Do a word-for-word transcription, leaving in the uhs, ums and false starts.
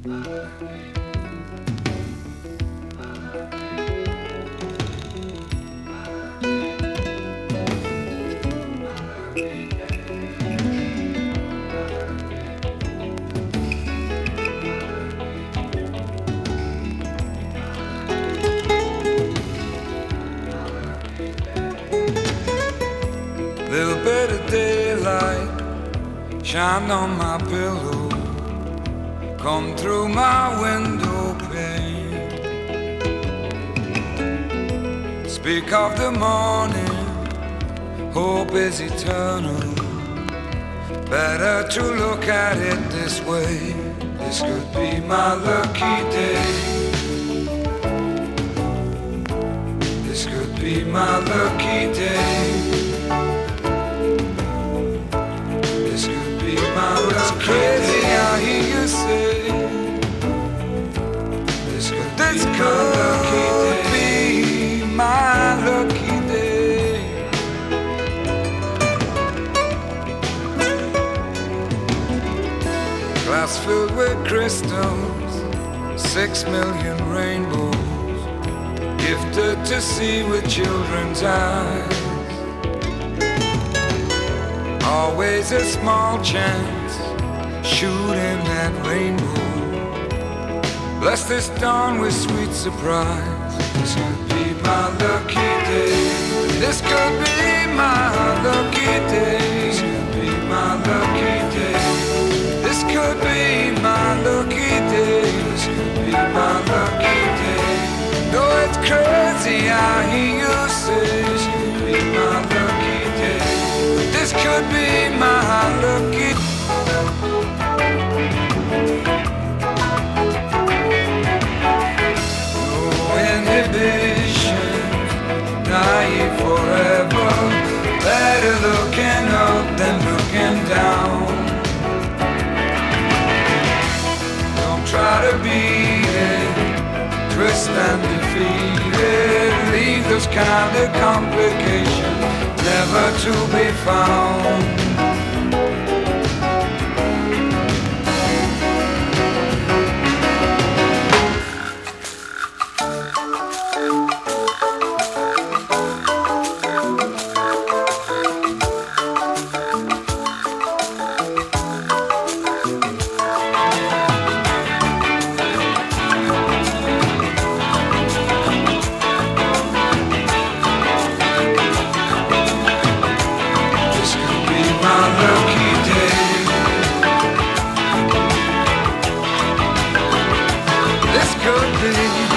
Little bit of daylight shine on my pillow, come through my window pane. Speak of the morning, hope is eternal. Better to look at it this way. This could be my lucky day. This could be my lucky day. It's crazy, I hear you say this could, this could be my lucky day. Glass filled with crystals, six million rainbows, gifted to see with children's eyes. Always a small chance, shooting that rainbow. Bless this dawn with sweet surprise. This could be my lucky day. This could be my lucky day. This could be my lucky day. This could be my lucky day. This could be my lucky day. No, it's crazy, I hear you say this could be my lucky day. This could be my lucky. No inhibition, naive forever. Better looking up than looking down. Don't try to beat it, twist and defeat it. Leave those kind of complications never to be found. Could be